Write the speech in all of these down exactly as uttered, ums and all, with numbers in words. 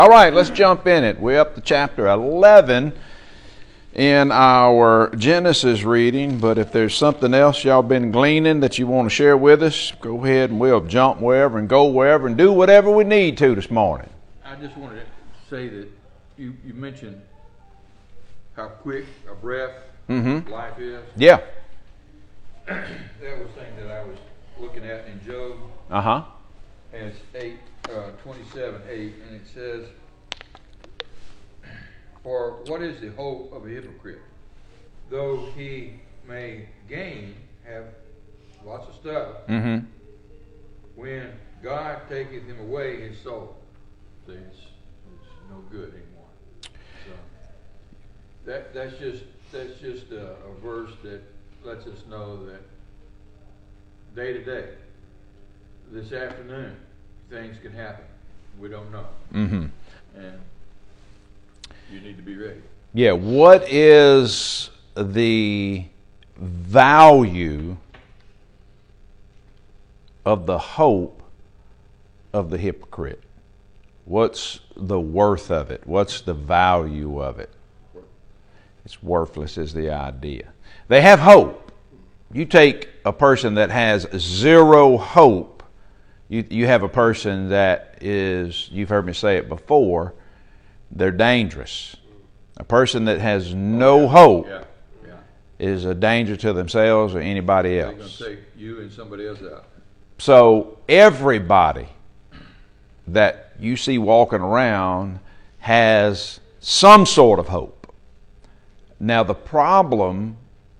All right, let's jump in it. We're up to chapter eleven in our Genesis reading, but if there's something else y'all been gleaning that you want to share with us, go ahead and we'll jump wherever and go wherever and do whatever we need to this morning. I just wanted to say that you, you mentioned how quick a breath Mm-hmm. life is. Yeah. That was thing that I was looking at in Job. Uh-huh. And it's eight, uh, twenty-seven, eight, and it says, "For what is the hope of a hypocrite? Though he may gain, have lots of stuff, Mm-hmm. when God taketh him away his soul." See, it's, it's no good anymore. So that that's just that's just a, a verse that lets us know that day to day, this afternoon, things can happen. We don't know. Mm-hmm. And you need to be ready. Yeah, what is the value of the hope of the hypocrite? What's the worth of it? What's the value of it? It's worthless is the idea. They have hope. You take a person that has zero hope, you, you have a person that is, you've heard me say it before, they're dangerous. A person that has no hope Yeah, yeah. is a danger to themselves or anybody They're going else. to take you and somebody else out. So everybody that you see walking around has some sort of hope. Now the problem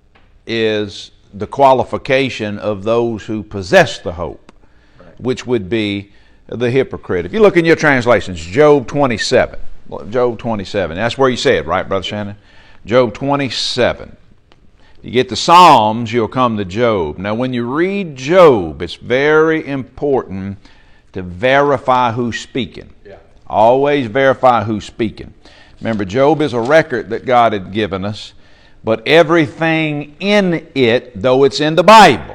is the qualification of those who possess the hope, Right. which would be the hypocrite. If you look in your translations, Job twenty-seven. Job twenty-seven. That's where you say it, right, Brother Shannon? Job twenty-seven. You get the Psalms, you'll come to Job. Now, when you read Job, it's very important to verify who's speaking. Yeah. Always verify who's speaking. Remember, Job is a record that God had given us, but everything in it, though it's in the Bible,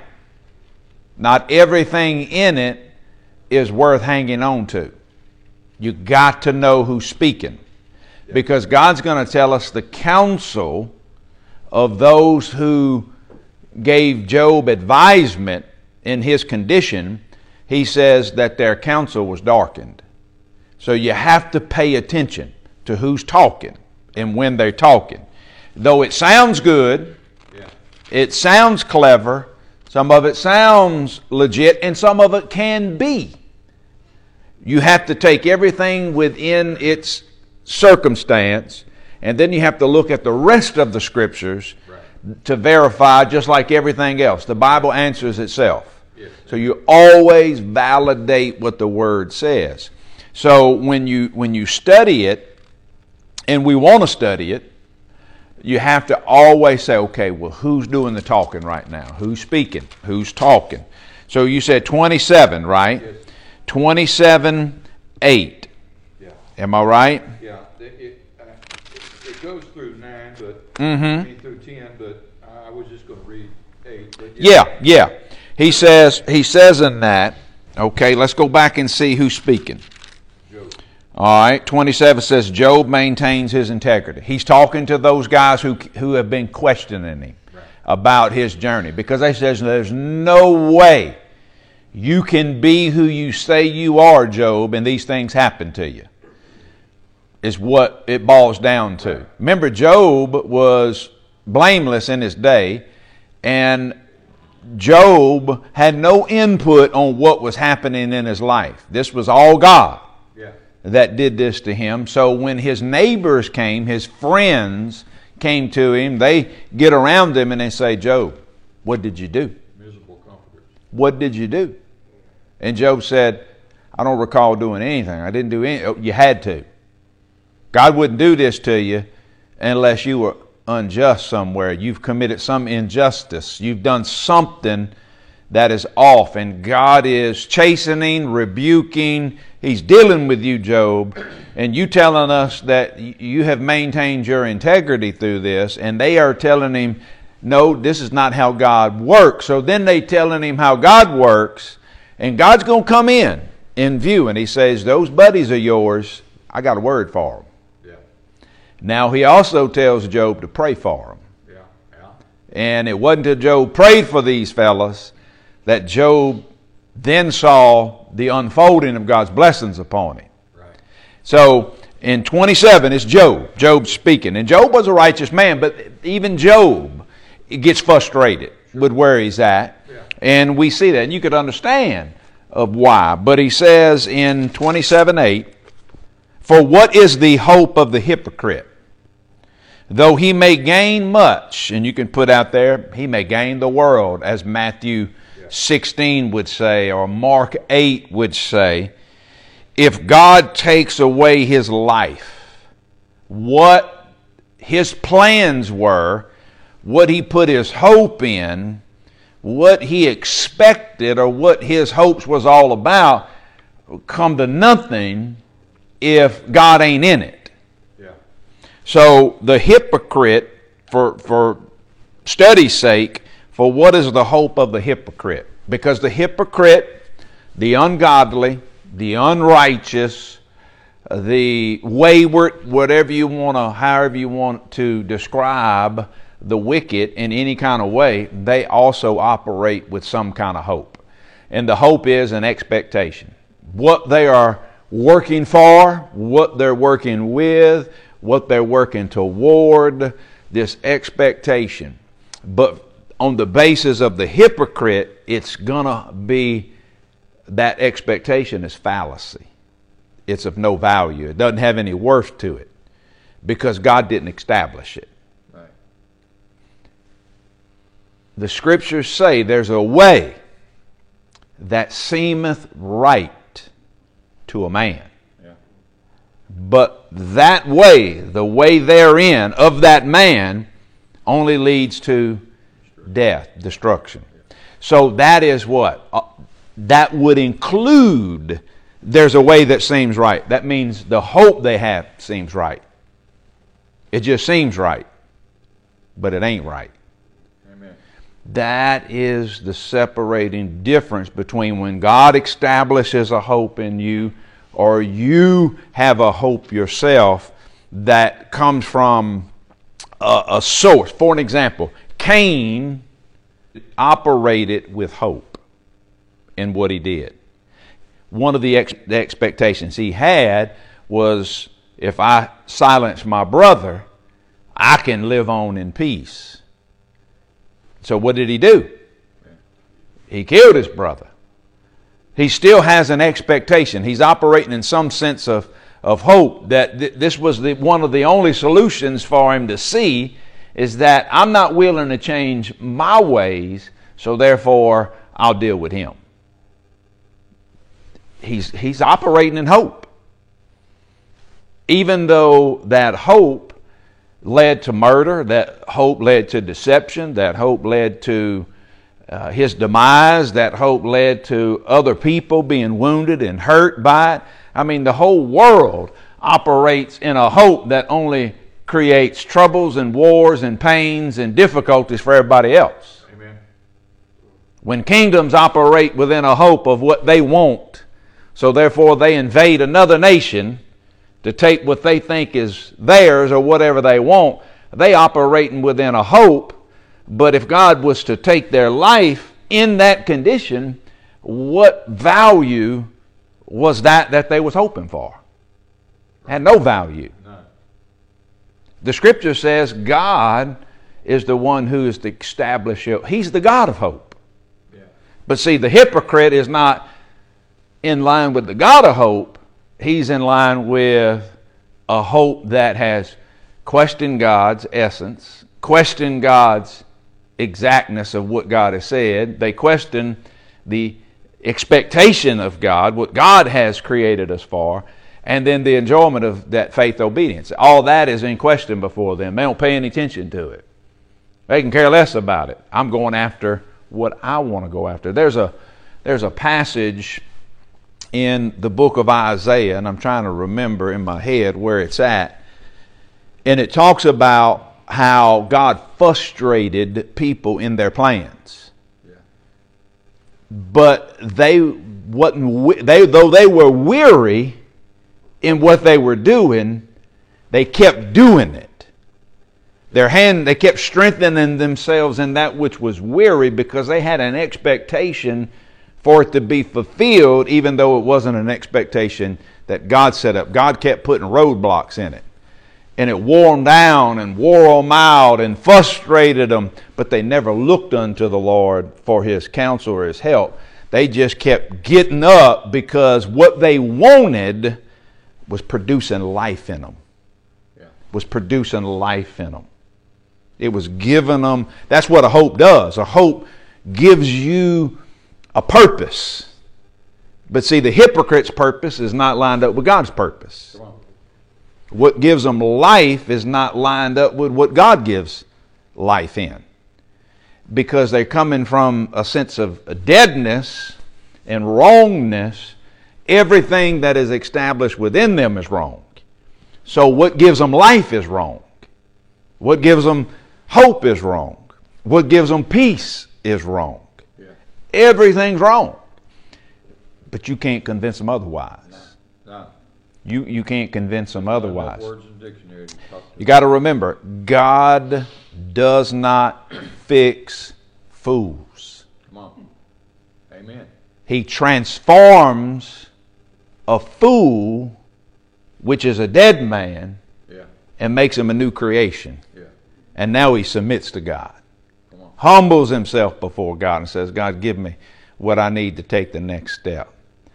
not everything in it is worth hanging on to. You got to know who's speaking, because God's going to tell us the counsel of those who gave Job advisement in his condition. He says that their counsel was darkened. So you have to pay attention to who's talking and when they're talking. Though it sounds good, Yeah. it sounds clever, some of it sounds legit, and some of it can be. You have to take everything within its circumstance, and then you have to look at the rest of the scriptures Right. to verify, just like everything else. The Bible answers itself. Yes. So you always validate what the Word says. So when you when you study it, and we want to study it, you have to always say, okay, well, who's doing the talking right now? Who's speaking? Who's talking? So you said twenty-seven, right? Yes. twenty-seven, eight. Yeah. Am I right? Yeah. It, it, uh, it, it goes through nine, but Mm-hmm. I mean through ten, but I was just going to read eight. But Yeah, yeah. He says, he says in that, okay, let's go back and see who's speaking. Job. All right, twenty-seven says Job maintains his integrity. He's talking to those guys who who have been questioning him Right. about his journey, because they says there's no way you can be who you say you are, Job, and these things happen to you. Is what it boils down to. Right. Remember, Job was blameless in his day, and Job had no input on what was happening in his life. This was all God Yeah. that did this to him. So when his neighbors came, his friends came to him, they get around him and they say, Job, what did you do? Miserable comforters. What did you do? And Job said, I don't recall doing anything. I didn't do anything. You had to. God wouldn't do this to you unless you were unjust somewhere. You've committed some injustice. You've done something that is off, and God is chastening, rebuking. He's dealing with you, Job, and you telling us that you have maintained your integrity through this, and they are telling him, no, this is not how God works. So then they telling him how God works, and God's going to come in in view, and he says, those buddies of yours, I got a word for them. Yeah. Now he also tells Job to pray for them. Yeah. Yeah. And it wasn't until Job prayed for these fellas that Job then saw the unfolding of God's blessings upon him. Right. So in twenty-seven, it's Job. Job speaking. And Job was a righteous man, but even Job gets frustrated sure. with where he's at. Yeah. And we see that. And you could understand of why. But he says in twenty-seven eight, for what is the hope of the hypocrite? Though he may gain much, and you can put out there, he may gain the world, as Matthew yeah. sixteen would say, or Mark eight would say. If God takes away his life, what his plans were, what he put his hope in, what he expected, or what his hopes was all about, come to nothing if God ain't in it. Yeah. So the hypocrite, for, for study's sake, for what is the hope of the hypocrite? Because the hypocrite, the ungodly, the unrighteous, the wayward, whatever you want to, however you want to describe the wicked in any kind of way, they also operate with some kind of hope. And the hope is an expectation. What they are working for, what they're working with, what they're working toward, this expectation. But on the basis of the hypocrite, it's going to be that expectation is fallacy. It's of no value. It doesn't have any worth to it because God didn't establish it. Right. The scriptures say there's a way that seemeth right to a man. Yeah. But that way, the way therein of that man only leads to death, destruction. Yeah. So that is what? Uh, that would include there's a way that seems right. That means the hope they have seems right. It just seems right, but it ain't right. Amen. That is the separating difference between when God establishes a hope in you or you have a hope yourself that comes from a, a source. For an example, Cain operated with hope in what he did. One of the, ex- the expectations he had was, if I silence my brother, I can live on in peace. So what did he do? He killed his brother. He still has an expectation. He's operating in some sense of, of hope that th- this was the, one of the only solutions for him to see, is that I'm not willing to change my ways, so therefore I'll deal with him. He's, he's operating in hope. Even though that hope led to murder, that hope led to deception, that hope led to uh, his demise, that hope led to other people being wounded and hurt by it. I mean, the whole world operates in a hope that only creates troubles and wars and pains and difficulties for everybody else. Amen. When kingdoms operate within a hope of what they want, so therefore they invade another nation to take what they think is theirs or whatever they want, they operating within a hope. But if God was to take their life in that condition, what value was that that they was hoping for? Had no value. None. The scripture says God is the one who is to establish it. He's the God of hope. Yeah. But see, the hypocrite is not in line with the God of hope. He's in line with a hope that has questioned God's essence, questioned God's exactness of what God has said. They question the expectation of God, what God has created us for, and then the enjoyment of that faith obedience. All that is in question before them. They don't pay any attention to it. They can care less about it. I'm going after what I want to go after. There's a there's a passage in the book of Isaiah, and I'm trying to remember in my head where it's at, and it talks about how God frustrated people in their plans. Yeah. But they wasn't they though they were weary, in what they were doing, they kept doing it. Their hand, they kept strengthening themselves in that which was weary because they had an expectation for it to be fulfilled, even though it wasn't an expectation that God set up. God kept putting roadblocks in it. And it wore them down and wore them out and frustrated them, but they never looked unto the Lord for His counsel or His help. They just kept getting up because what they wanted was producing life in them. Yeah. Was producing life in them. It was giving them, that's what a hope does. A hope gives you a purpose. But see, the hypocrite's purpose is not lined up with God's purpose. What gives them life is not lined up with what God gives life in. Because they're coming from a sense of deadness and wrongness. Everything that is established within them is wrong. So what gives them life is wrong. What gives them hope is wrong. What gives them peace is wrong. Yeah. Everything's wrong. But you can't convince them otherwise. No. No. You, you can't convince them otherwise. Words in the dictionary to you got to remember, God does not fix fools. Come on. Amen. He transforms a fool, which is a dead man, yeah, and makes him a new creation. Yeah. And now he submits to God. Come on. Humbles himself before God and says, God, give me what I need to take the next step.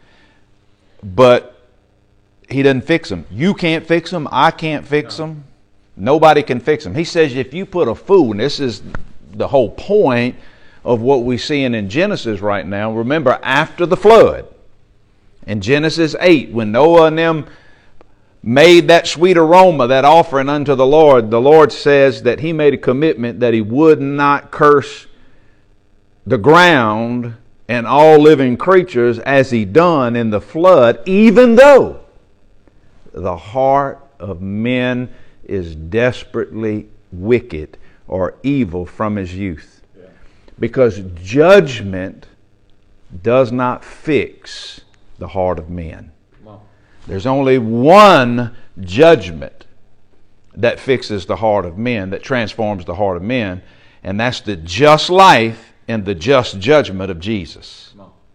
But He doesn't fix them. You can't fix them. I can't fix no. them. Nobody can fix them. He says if you put a fool, and this is the whole point of what we're seeing in Genesis right now. Remember, after the flood, in Genesis eight, when Noah and them made that sweet aroma, that offering unto the Lord, the Lord says that He made a commitment that He would not curse the ground and all living creatures as He done in the flood, even though the heart of men is desperately wicked or evil from his youth. Yeah. Because judgment does not fix the heart of men. There's only one judgment that fixes the heart of men, that transforms the heart of men, and that's the just life and the just judgment of Jesus.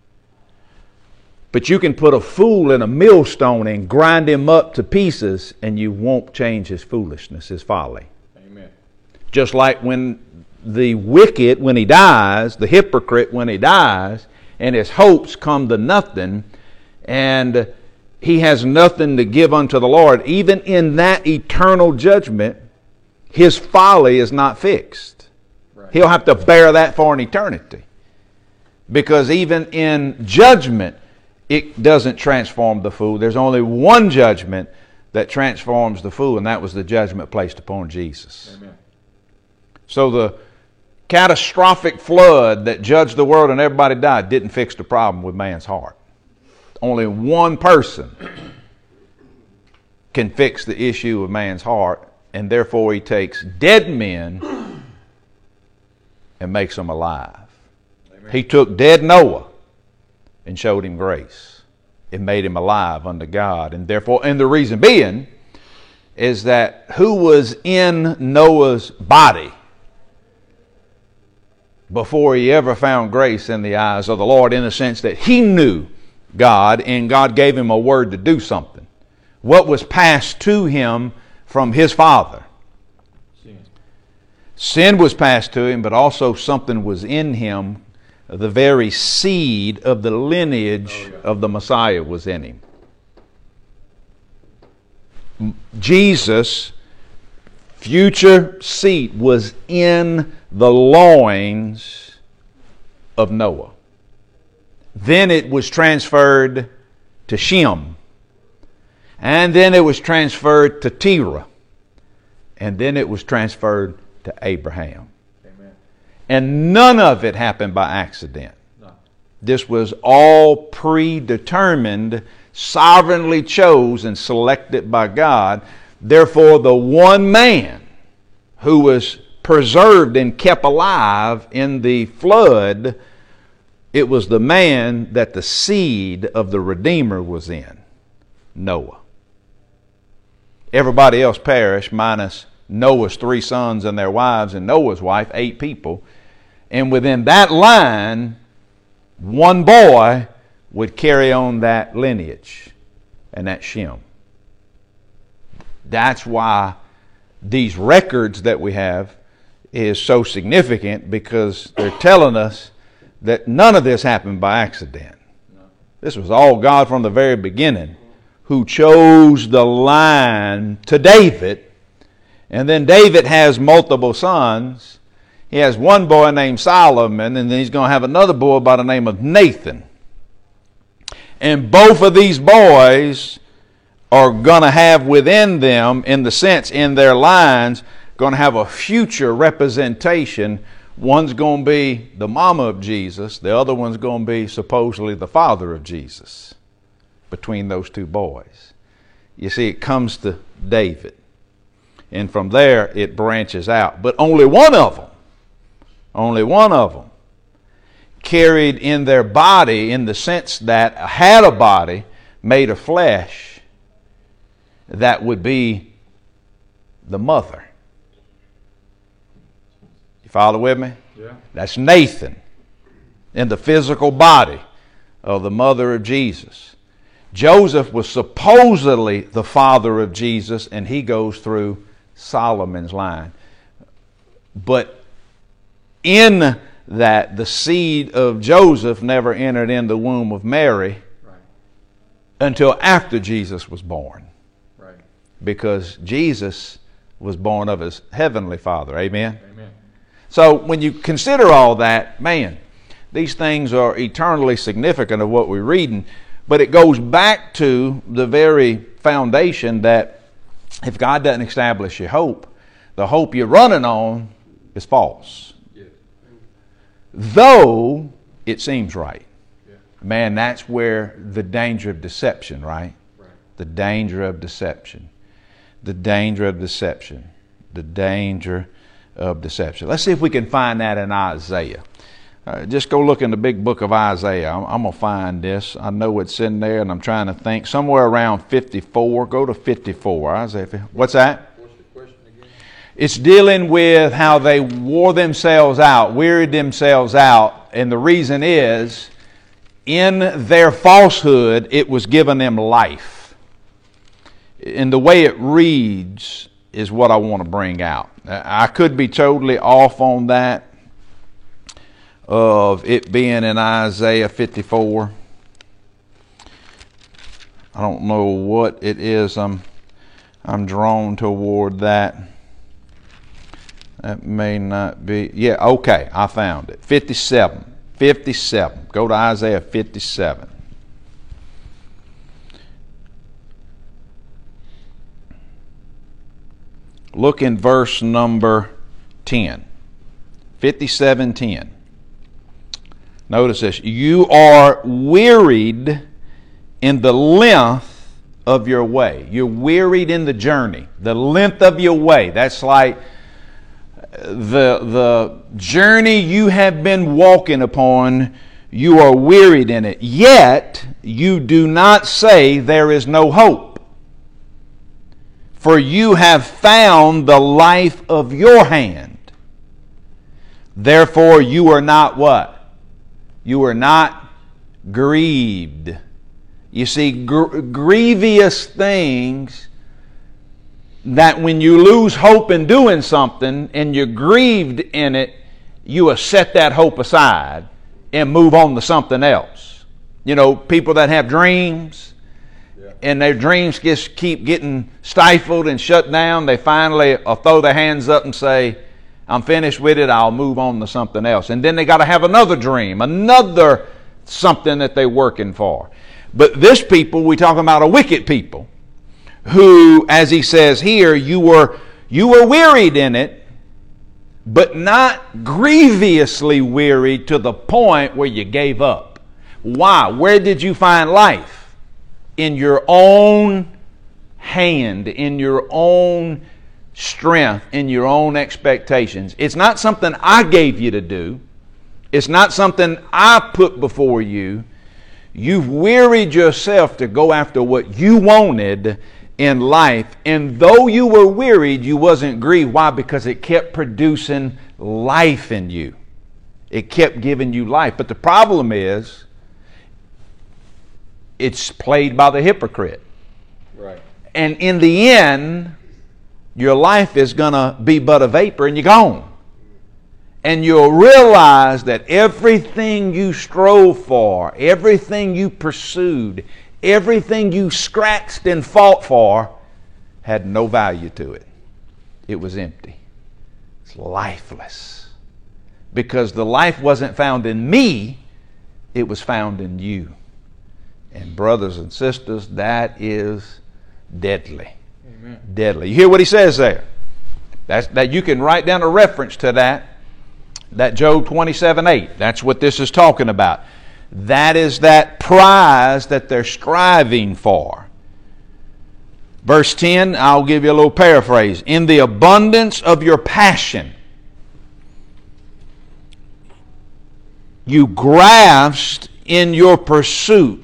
But you can put a fool in a millstone and grind him up to pieces, and you won't change his foolishness, his folly. Amen. Just like when the wicked, when he dies, the hypocrite, when he dies, and his hopes come to nothing, and he has nothing to give unto the Lord, even in that eternal judgment, his folly is not fixed. Right. He'll have to bear that for an eternity. Because even in judgment, it doesn't transform the fool. There's only one judgment that transforms the fool, and that was the judgment placed upon Jesus. Amen. So the catastrophic flood that judged the world and everybody died didn't fix the problem with man's heart. Only one person can fix the issue of man's heart, and therefore He takes dead men and makes them alive. Amen. He took dead Noah and showed him grace. It made him alive unto God. And therefore, and the reason being is that who was in Noah's body before he ever found grace in the eyes of the Lord, in the sense that he knew God and God gave him a word to do something. What was passed to him from his father? Sin. Sin was passed to him, but also something was in him. The very seed of the lineage oh, yeah. of the Messiah was in him. Jesus' future seed was in the loins of Noah. Then it was transferred to Shem. And then it was transferred to Terah. And then it was transferred to Abraham. And none of it happened by accident. No. This was all predetermined, sovereignly chosen and selected by God. Therefore, the one man who was preserved and kept alive in the flood, it was the man that the seed of the Redeemer was in, Noah. everybody else perished minus Noah's three sons and their wives and Noah's wife, eight people. And within that line, one boy would carry on that lineage and that Shem. That's why these records that we have is so significant, because they're telling us that none of this happened by accident. This was all God from the very beginning, who chose the line to David. And then David has multiple sons. He has one boy named Solomon, and then he's going to have another boy by the name of Nathan. And both of these boys are going to have within them, in the sense, in their lines, going to have a future representation. One's going to be the mama of Jesus. The other one's going to be supposedly the father of Jesus, between those two boys. You see, it comes to David. And from there, it branches out. But only one of them, only one of them, carried in their body, in the sense that had a body made of flesh, that would be the mother. You follow with me? Yeah. That's Nathan, in the physical body of the mother of Jesus. Joseph was supposedly the father of Jesus, and he goes through Solomon's line. But in that, the seed of Joseph never entered in the womb of Mary, right, until after Jesus was born. Right. Because Jesus was born of his heavenly Father. Amen? Amen. So when you consider all that, man, these things are eternally significant of what we're reading. But it goes back to the very foundation that if God doesn't establish your hope, the hope you're running on is false. Yeah. Though it seems right. Yeah. Man, that's where the danger of deception, right? Right. The danger of deception. The danger of deception. The danger of deception. Let's see if we can find that in Isaiah. Uh, just go look in the big book of Isaiah. I'm, I'm going to find this. I know it's in there, and I'm trying to think. Somewhere around fifty-four. Go to fifty-four. Isaiah. What's that? What's the question again? It's dealing with how they wore themselves out, wearied themselves out. And the reason is, in their falsehood, it was giving them life. And the way it reads is what I want to bring out. I could be totally off on that, of it being in Isaiah fifty-four. I don't know what it is I'm I'm drawn toward that. That may not be. Yeah, okay, I found it. fifty-seven. fifty-seven. Go to Isaiah fifty-seven. Look in verse number ten. fifty-seven ten. Notice this. You are wearied in the length of your way. You're wearied in the journey. The length of your way. That's like the, the journey you have been walking upon. You are wearied in it. Yet you do not say there is no hope. For you have found the life of your hand. Therefore you are not what? You are not grieved. You see, gr- grievous things, that when you lose hope in doing something and you're grieved in it, you will set that hope aside and move on to something else. You know, people that have dreams, yeah, and their dreams just keep getting stifled and shut down, they finally will throw their hands up and say, I'm finished with it, I'll move on to something else. And then they got to have another dream, another something that they're working for. But this people, we're talking about a wicked people, who, as he says here, you were you were wearied in it, but not grievously wearied to the point where you gave up. Why? Where did you find life? In your own hand, in your own strength, in your own expectations. It's not something I gave you to do. It's not something I put before you. You've wearied yourself to go after what you wanted, in life, and though you were wearied, you wasn't grieved. Why? Because it kept producing life in you. It kept giving you life. But the problem is, it's played by the hypocrite. Right. And in the end, your life is going to be but a vapor and you're gone. And you'll realize that everything you strove for, everything you pursued, everything you scratched and fought for had no value to it. It was empty. It's lifeless. Because the life wasn't found in me, it was found in you. And brothers and sisters, that is deadly. Amen. Deadly. You hear what he says there? That's, that you can write down a reference to that. That Job twenty-seven eight. That's what this is talking about. That is that prize that they're striving for. Verse ten, I'll give you a little paraphrase. In the abundance of your passion, you grasped in your pursuit.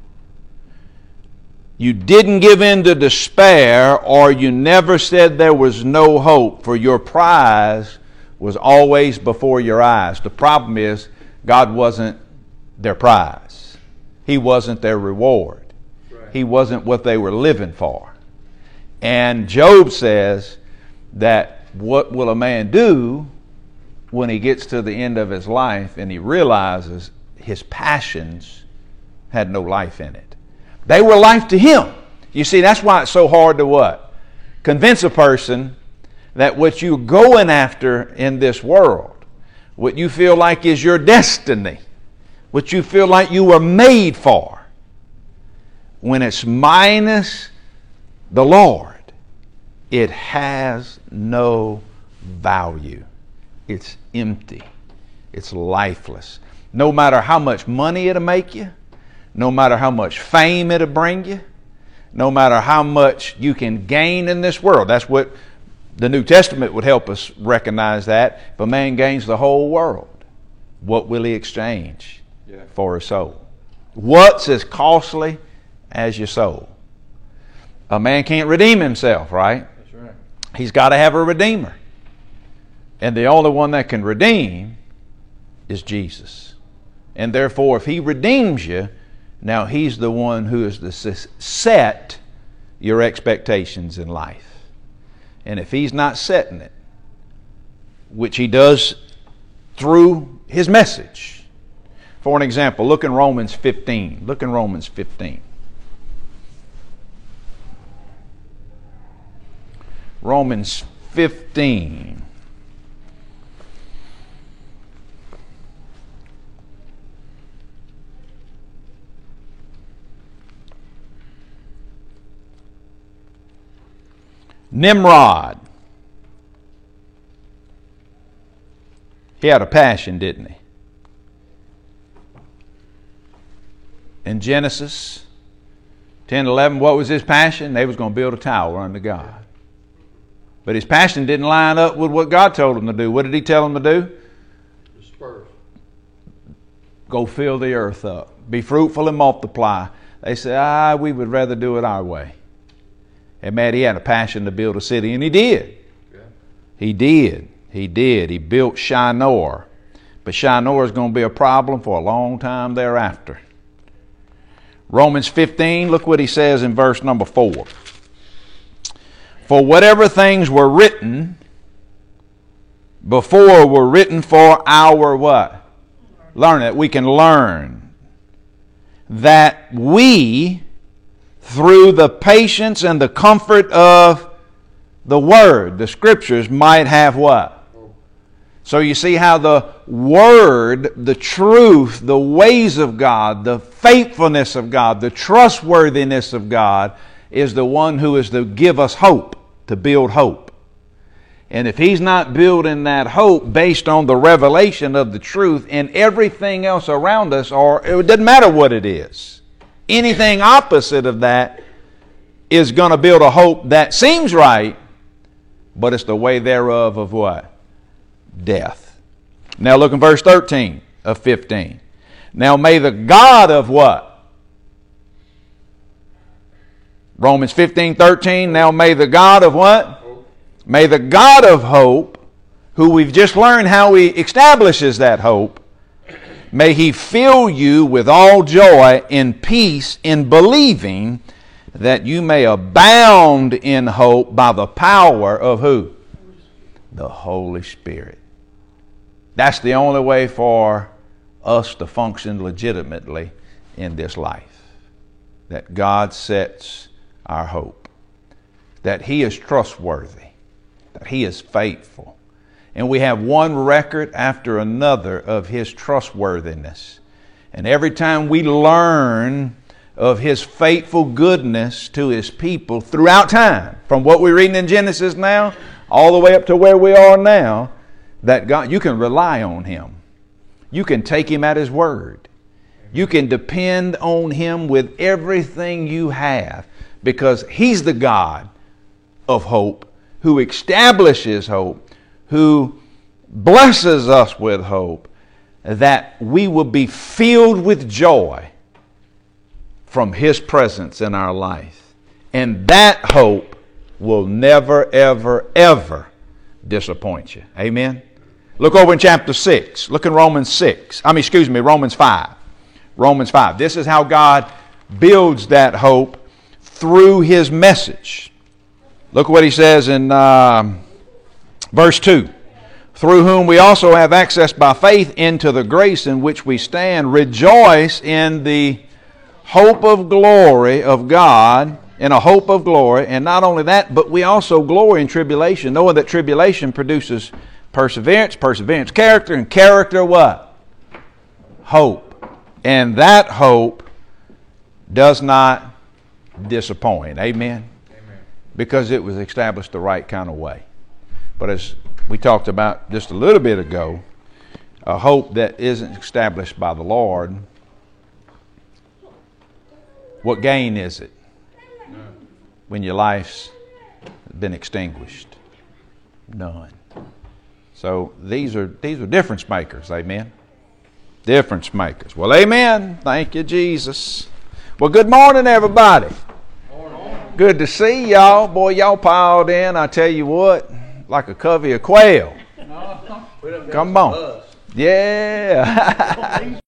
You didn't give in to despair, or you never said there was no hope, for your prize was always before your eyes. The problem is, God wasn't their prize. He wasn't their reward. Right. He wasn't what they were living for. And Job says that what will a man do when he gets to the end of his life and he realizes his passions had no life in it? They were life to him. You see, that's why it's so hard to what? Convince a person that what you're going after in this world, what you feel like is your destiny, what you feel like you were made for, when it's minus the Lord, it has no value. It's empty. It's lifeless. No matter how much money it'll make you, no matter how much fame it'll bring you, no matter how much you can gain in this world. That's what the New Testament would help us recognize, that. If a man gains the whole world, what will he exchange yeah. for his soul? What's as costly as your soul? A man can't redeem himself, right? That's right. He's got to have a redeemer. And the only one that can redeem is Jesus. And therefore, if he redeems you, now he's the one who is to set your expectations in life. And if he's not setting it, which he does through his message. For an example, look in Romans fifteen. Look in Romans fifteen. Romans fifteen. Nimrod. He had a passion, didn't he? In Genesis ten eleven, what was his passion? They was going to build a tower unto God. But his passion didn't line up with what God told him to do. What did he tell him to do? Disperse. Go fill the earth up. Be fruitful and multiply. They said, ah, we would rather do it our way. And man, he had a passion to build a city, and he did. Yeah. He did. He did. He built Shinar. But Shinar is going to be a problem for a long time thereafter. Romans fifteen, look what he says in verse number four. For whatever things were written before were written for our what? Learn it. We can learn that we, through the patience and the comfort of the Word, the Scriptures, might have what? So you see how the Word, the truth, the ways of God, the faithfulness of God, the trustworthiness of God is the one who is to give us hope, to build hope. And if He's not building that hope based on the revelation of the truth, and everything else around us, or it doesn't matter what it is, anything opposite of that is going to build a hope that seems right, but it's the way thereof of what? Death. Now look in verse thirteen of fifteen. Now may the God of what? Romans fifteen thirteen, now may the God of what? Hope. May the God of hope, who we've just learned how He establishes that hope, may He fill you with all joy and peace in believing, that you may abound in hope by the power of who? The Holy Spirit. That's the only way for us to function legitimately in this life. That God sets our hope. That He is trustworthy. That He is faithful. And we have one record after another of His trustworthiness. And every time we learn of His faithful goodness to His people throughout time, from what we're reading in Genesis now, all the way up to where we are now, that God, you can rely on Him. You can take Him at His word. You can depend on Him with everything you have, because He's the God of hope, who establishes hope, who blesses us with hope, that we will be filled with joy from His presence in our life. And that hope will never, ever, ever disappoint you. Amen? Look over in chapter six. Look in Romans six. I mean, excuse me, Romans five. Romans five. This is how God builds that hope through His message. Look what He says in uh, verse two. Through whom we also have access by faith into the grace in which we stand, rejoice in the hope of glory of God, in a hope of glory. And not only that, but we also glory in tribulation, knowing that tribulation produces perseverance, perseverance, character, and character what? Hope. And that hope does not disappoint. Amen? Amen. Because it was established the right kind of way. But as we talked about just a little bit ago, a hope that isn't established by the Lord, what gain is it when your life's been extinguished? None. So these are these are difference makers, amen? Difference makers. Well, amen. Thank you, Jesus. Well, good morning, everybody. Morning. Good to see y'all. Boy, y'all piled in, I tell you what, like a covey of quail. Come on. Yeah.